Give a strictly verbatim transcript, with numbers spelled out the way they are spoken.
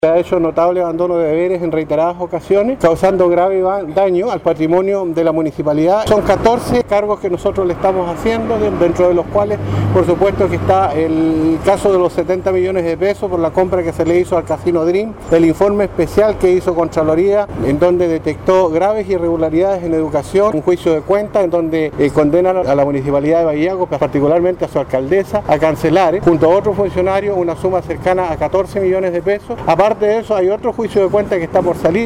Se ha hecho notable abandono de deberes en reiteradas ocasiones, causando grave daño al patrimonio de la municipalidad. Son catorce cargos que nosotros le estamos haciendo, dentro de los cuales, por supuesto, que está el caso de los setenta millones de pesos por la compra que se le hizo al Casino Dream, el informe especial que hizo Contraloría, en donde detectó graves irregularidades en educación, un juicio de cuentas en donde eh, condenan a la municipalidad de Bahiagos, particularmente a su alcaldesa, a cancelar, eh, junto a otros funcionarios, una suma cercana a catorce millones de pesos. Aparte de eso, hay otro juicio de cuentas que está por salir.